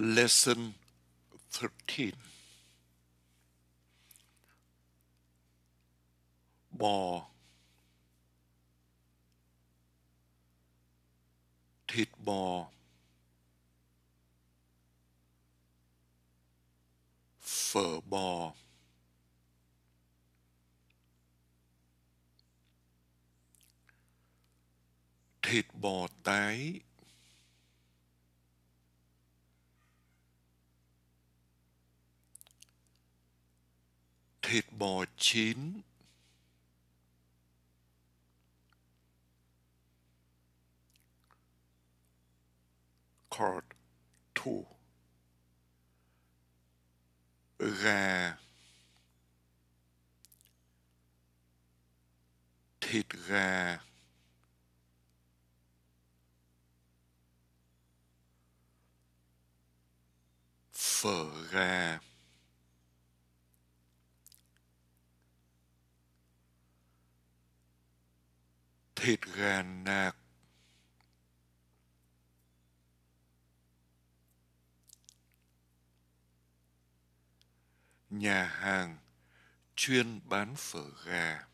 Lesson 13. Bò, thịt bò, phở bò, thịt bò tái, thịt bò chín, Part 2. Gà, thịt gà, phở gà, thịt gà nạc, nhà hàng chuyên bán phở gà.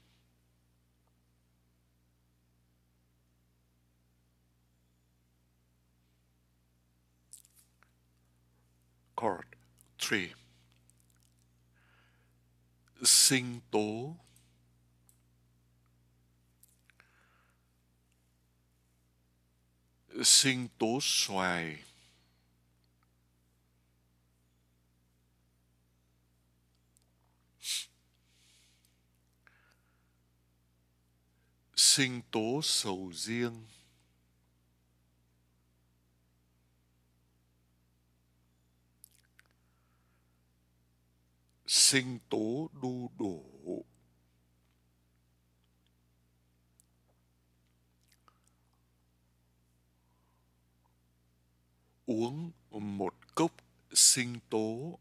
Part 3. Sinh tố, sinh tố xoài, sinh tố sầu riêng, sinh tố đu đủ, uống một cốc sinh tố.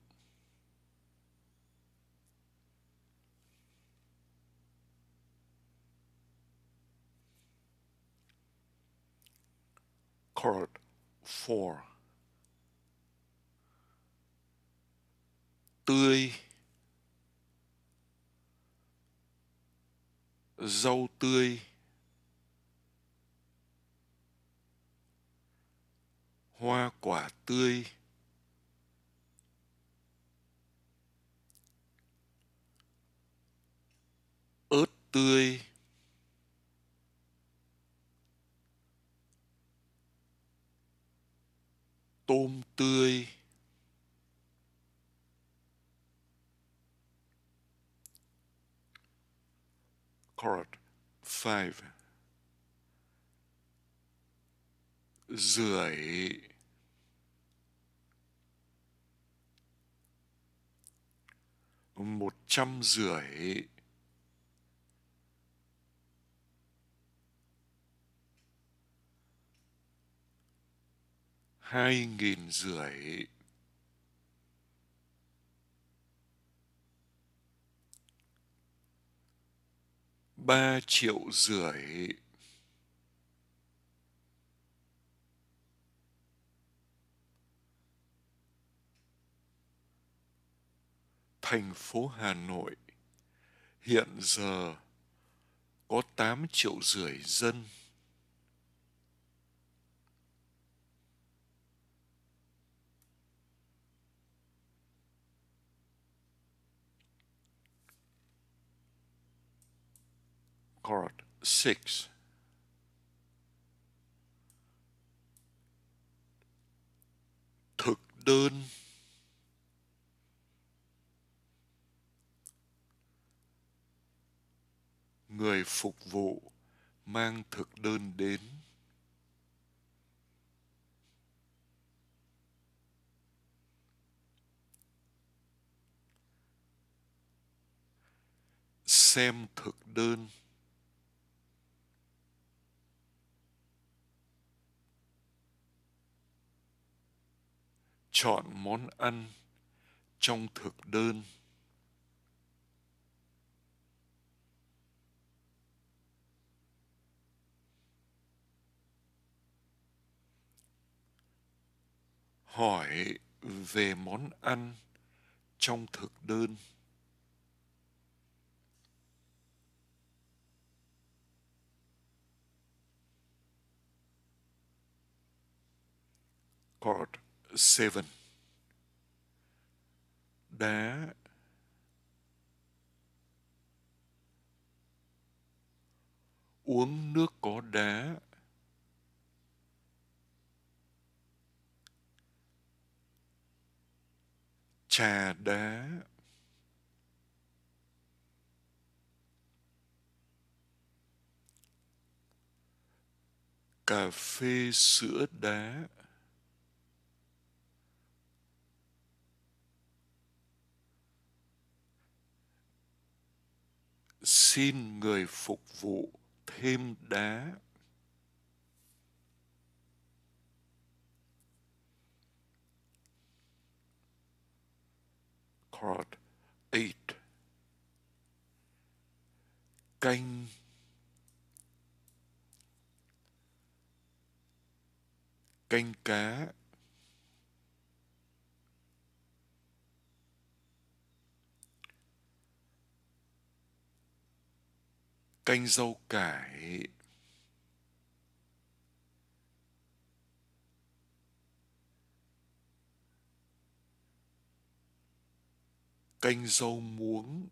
Part 4. Tươi, rau tươi, hoa quả tươi, ớt tươi, tôm tươi, Part 5. Rưởi, một trăm rưỡi, hai nghìn rưỡi, ba triệu rưỡi, thành phố Hà Nội hiện giờ có 8,5 triệu dân. Part 6. Thực đơn, người phục vụ mang thực đơn đến. Xem thực đơn. Chọn món ăn trong thực đơn. Hỏi về món ăn trong thực đơn. Card 7. Đá. Uống nước có đá. Trà đá. Cà phê sữa đá. Xin người phục vụ thêm đá. Card 8. Canh. Canh cá. Canh rau cải. Canh rau muống.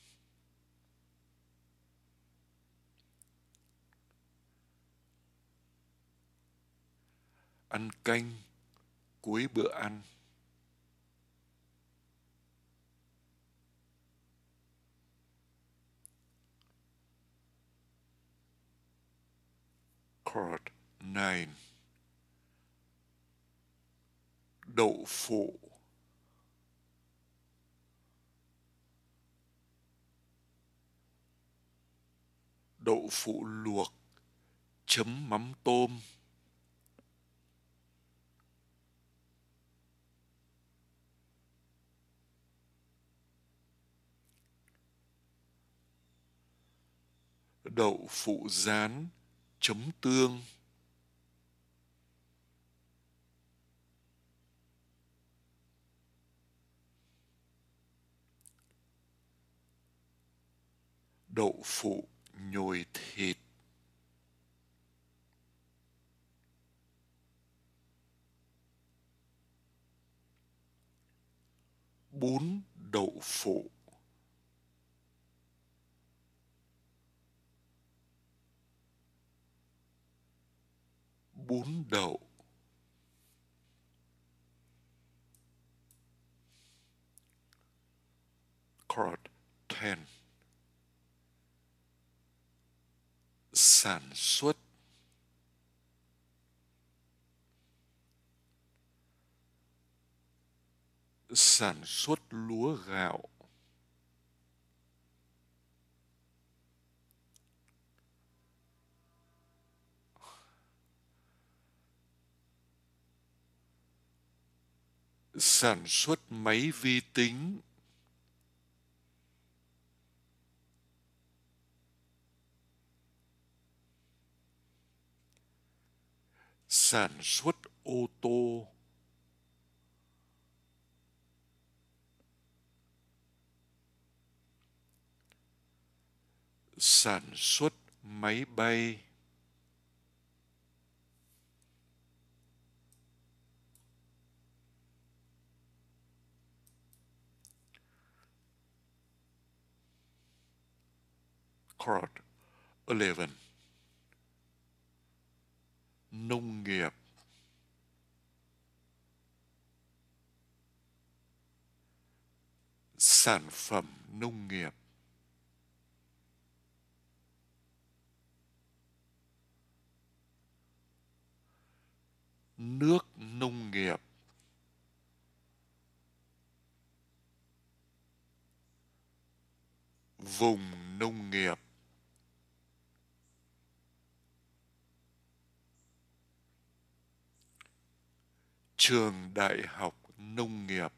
Ăn canh cuối bữa ăn. Card 9. Đậu phụ. Đậu phụ luộc chấm mắm tôm. Đậu phụ rán chấm tương. Đậu phụ nhồi thịt. Bún đậu phụ. Bún đậu. Card 10. Sản xuất. Sản xuất lúa gạo. Sản xuất máy vi tính. Sản xuất ô tô. Sản xuất máy bay. Card 11. Nông nghiệp. Sản phẩm nông nghiệp. Nước nông nghiệp. Vùng nông nghiệp. Trường đại học nông nghiệp.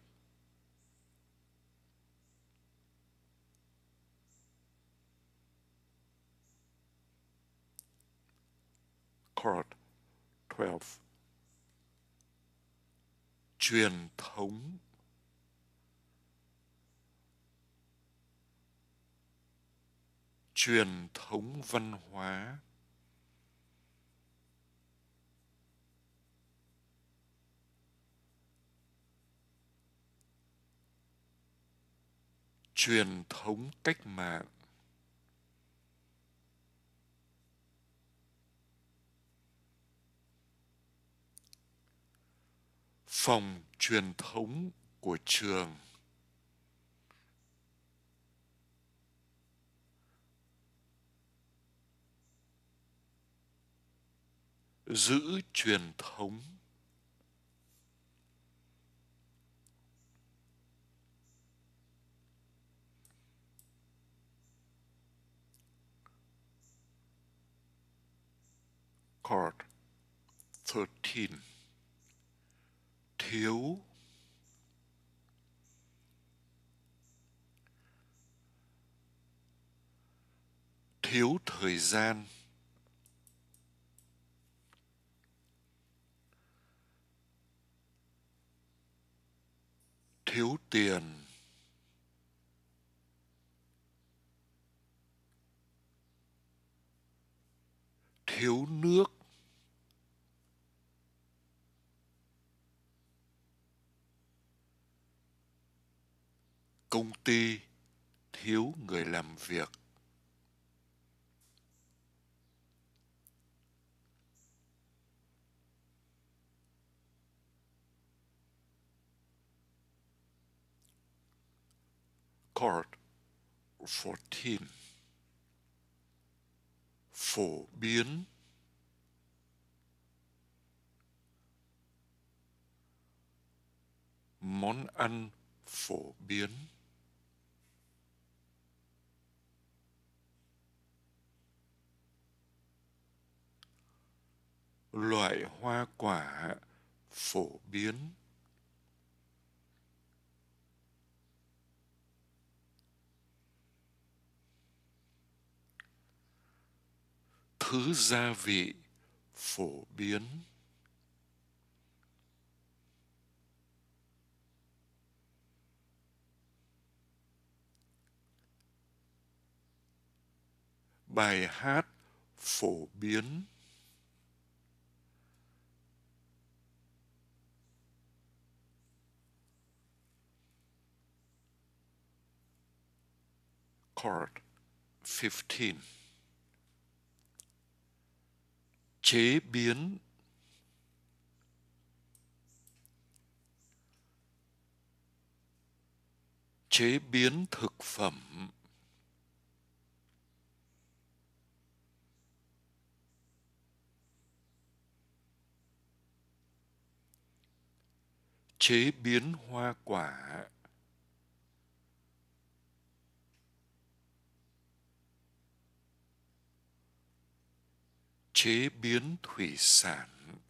Card 12. truyền thống, truyền thống văn hóa, truyền thống cách mạng, phòng truyền thống của trường, giữ truyền thống, Card 13. Thiếu, thiếu thời gian, thiếu tiền, thiếu nước, công ty thiếu người làm việc, Card 14. Phổ biến, món ăn phổ biến, loại hoa quả phổ biến, thứ gia vị phổ biến, bài hát phổ biến, Card 15. Chế biến, chế biến thực phẩm, chế biến hoa quả, chế biến thủy sản,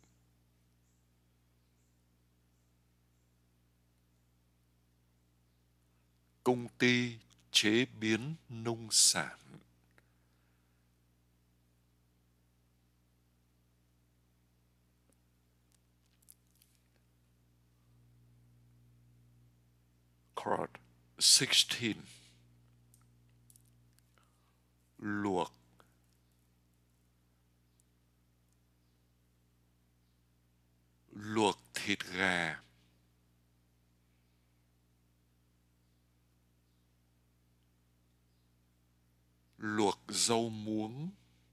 công ty chế biến nông sản, Card 16. Luộc, luộc thịt gà, luộc rau muống,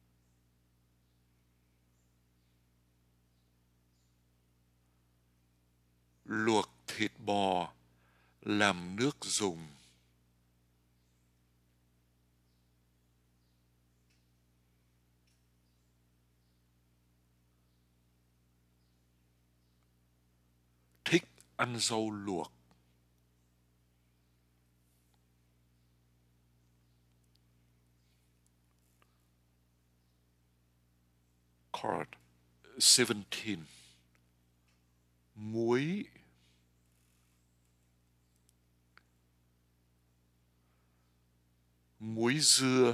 luộc thịt bò làm nước dùng, thích ăn rau luộc, Card 17. Muối, muối dưa,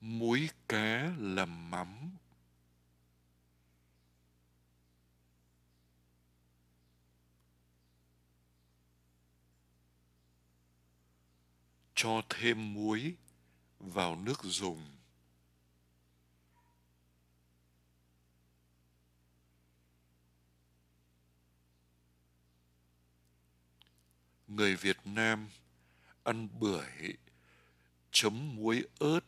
muối cá làm mắm, cho thêm muối vào nước dùng. Người Việt Nam ăn bưởi chấm muối ớt.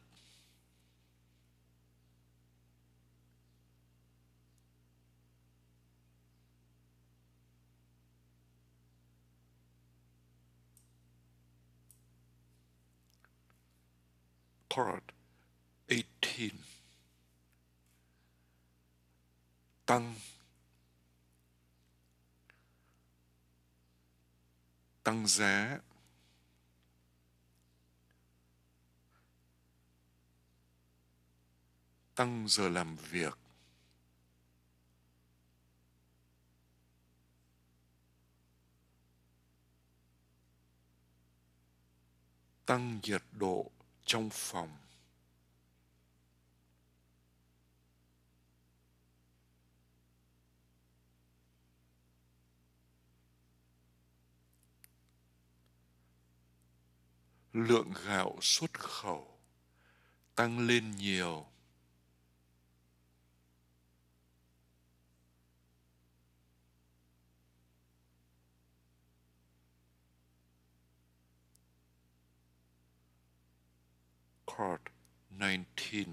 Part 18. Tăng tăng giá, tăng giờ làm việc, tăng nhiệt độ trong phòng, lượng gạo xuất khẩu tăng lên nhiều. Part 19.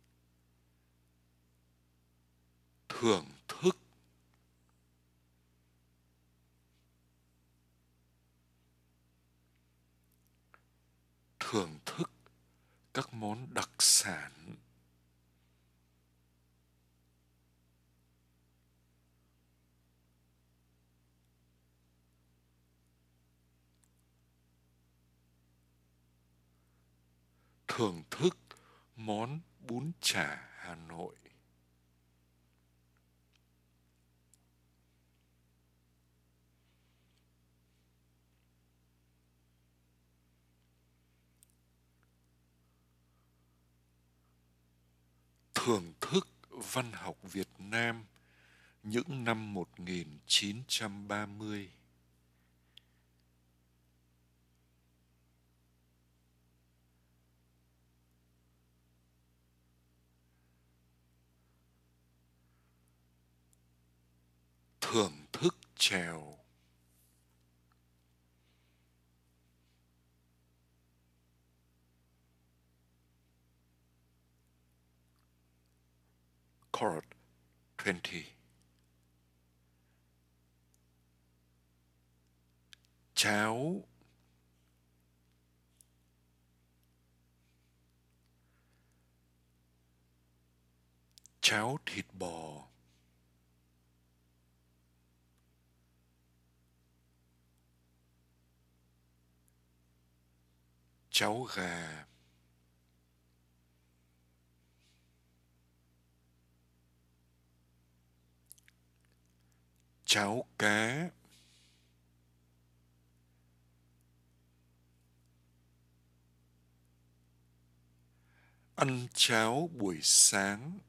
Thưởng thức, thưởng thức các món đặc sản, thưởng thức món bún chả Hà Nội, thưởng thức văn học Việt Nam những năm 1930, thưởng thức chèo, Part 20. Cháo, cháo thịt bò, cháo gà, cháo cá, ăn cháo buổi sáng,